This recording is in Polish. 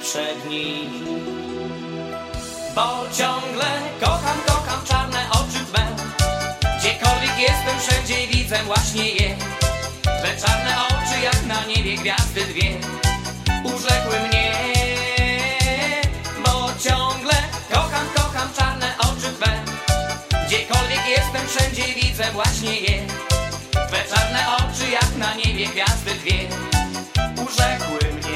przed nim. Bo ciągle kocham, kocham czarne oczy twe. Gdziekolwiek jestem, wszędzie widzę właśnie je. Twe czarne oczy jak na niebie gwiazdy dwie urzekły mnie. Bo ciągle kocham, kocham czarne oczy twe. Gdziekolwiek jestem, wszędzie widzę właśnie je. Twe czarne oczy jak na niebie gwiazdy dwie urzekły mnie.